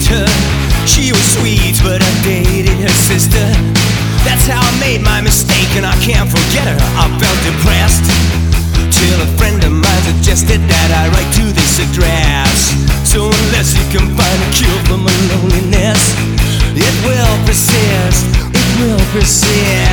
liked her. She was sweet, but I dated her sister. That's how I made my mistake, and I can't forget her. I felt depressed till a friend of mine suggested that I write to this address. So unless you can find a cure for my loneliness, it will persist, it will persist.